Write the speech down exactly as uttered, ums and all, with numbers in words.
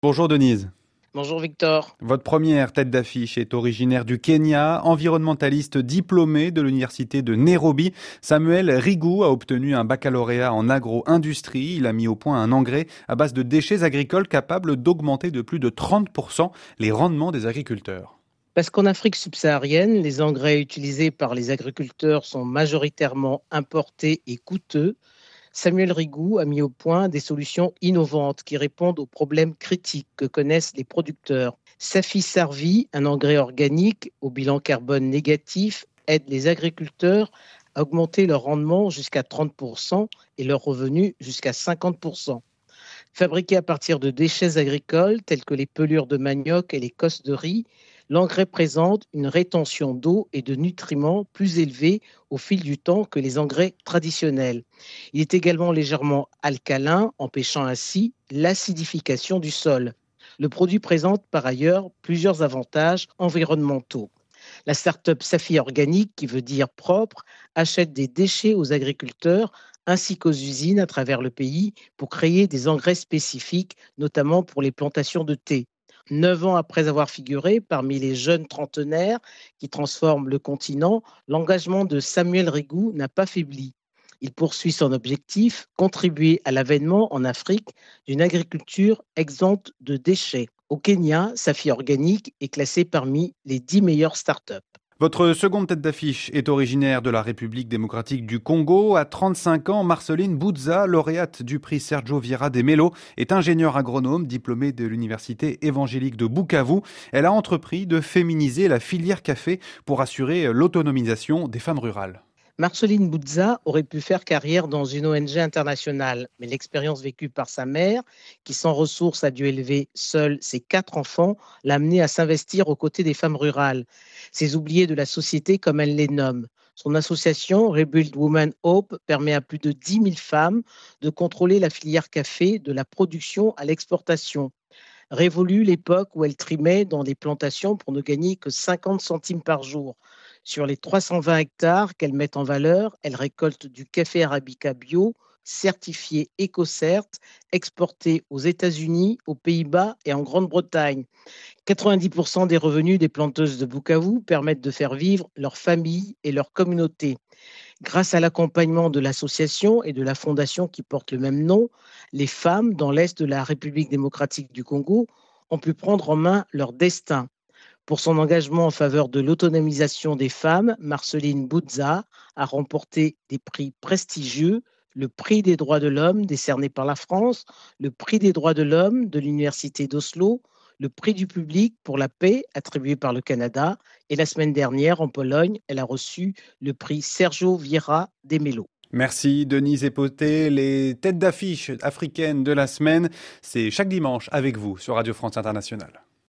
Bonjour Denise. Bonjour Victor. Votre première tête d'affiche est originaire du Kenya, environnementaliste diplômé de l'université de Nairobi. Samuel Rigou a obtenu un baccalauréat en agro-industrie. Il a mis au point un engrais à base de déchets agricoles capable d'augmenter de plus de trente pour cent les rendements des agriculteurs. Parce qu'en Afrique subsaharienne, les engrais utilisés par les agriculteurs sont majoritairement importés et coûteux, Samuel Rigou a mis au point des solutions innovantes qui répondent aux problèmes critiques que connaissent les producteurs. Safi Sarvi, un engrais organique au bilan carbone négatif, aide les agriculteurs à augmenter leur rendement jusqu'à trente pour cent et leurs revenus jusqu'à cinquante pour cent. Fabriqué à partir de déchets agricoles tels que les pelures de manioc et les cosses de riz, l'engrais présente une rétention d'eau et de nutriments plus élevée au fil du temps que les engrais traditionnels. Il est également légèrement alcalin, empêchant ainsi l'acidification du sol. Le produit présente par ailleurs plusieurs avantages environnementaux. La start-up Safi Organique, qui veut dire propre, achète des déchets aux agriculteurs ainsi qu'aux usines à travers le pays pour créer des engrais spécifiques, notamment pour les plantations de thé. Neuf ans après avoir figuré parmi les jeunes trentenaires qui transforment le continent, l'engagement de Samuel Rigou n'a pas faibli. Il poursuit son objectif, contribuer à l'avènement en Afrique d'une agriculture exempte de déchets. Au Kenya, Safi Organique est classé parmi les dix meilleures startups. Votre seconde tête d'affiche est originaire de la République démocratique du Congo. À trente-cinq ans, Marceline Boudza, lauréate du prix Sergio Vieira de Mello, est ingénieure agronome diplômée de l'université évangélique de Bukavu. Elle a entrepris de féminiser la filière café pour assurer l'autonomisation des femmes rurales. Marceline Boudza aurait pu faire carrière dans une O N G internationale, mais l'expérience vécue par sa mère, qui sans ressources a dû élever seule ses quatre enfants, l'a amenée à s'investir aux côtés des femmes rurales, ces oubliées de la société comme elle les nomme. Son association Rebuild Women Hope permet à plus de dix mille femmes de contrôler la filière café de la production à l'exportation. Révolue l'époque où elle trimait dans des plantations pour ne gagner que cinquante centimes par jour. Sur les trois cent vingt hectares qu'elle met en valeur, elle récolte du café arabica bio, certifié EcoCert, exporté aux États-Unis, aux Pays-Bas et en Grande-Bretagne. quatre-vingt-dix pour cent des revenus des planteuses de Bukavu permettent de faire vivre leur famille et leur communauté. Grâce à l'accompagnement de l'association et de la fondation qui porte le même nom, les femmes dans l'est de la République démocratique du Congo ont pu prendre en main leur destin. Pour son engagement en faveur de l'autonomisation des femmes, Marceline Boudza a remporté des prix prestigieux, le prix des droits de l'homme décerné par la France, le prix des droits de l'homme de l'Université d'Oslo, le prix du public pour la paix attribué par le Canada et la semaine dernière en Pologne, elle a reçu le prix Sergio Vieira de Mello. Merci Denise Epoté. Les têtes d'affiche africaines de la semaine, c'est chaque dimanche avec vous sur Radio France Internationale.